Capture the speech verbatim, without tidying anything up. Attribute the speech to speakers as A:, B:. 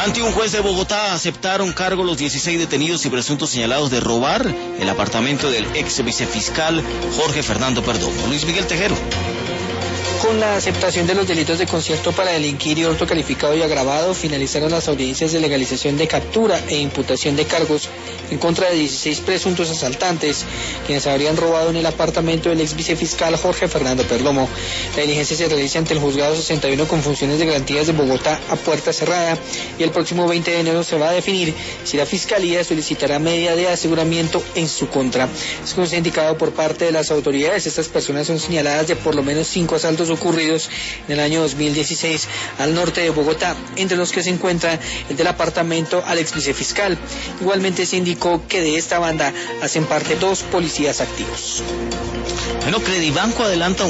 A: Ante un juez de Bogotá aceptaron cargo los dieciséis detenidos y presuntos señalados de robar el apartamento del ex vicefiscal Jorge Fernando Perdomo. Luis Miguel Tejero.
B: Con la aceptación de los delitos de concierto para delinquir y hurto calificado y agravado, finalizaron las audiencias de legalización de captura e imputación de cargos en contra de dieciséis presuntos asaltantes, quienes habrían robado en el apartamento del ex vicefiscal Jorge Fernando Perdomo. La diligencia se realiza ante el juzgado sesenta y uno con funciones de garantías de Bogotá a puerta cerrada, y el próximo veinte de enero se va a definir si la Fiscalía solicitará medida de aseguramiento en su contra. Según se ha indicado por parte de las autoridades, estas personas son señaladas de por lo menos cinco asaltos ocurridos en el año dos mil dieciséis al norte de Bogotá, entre los que se encuentra el del apartamento al ex vicefiscal. Igualmente se indicó que de esta banda hacen parte dos policías activos.
A: Bueno, Credibanco adelanta un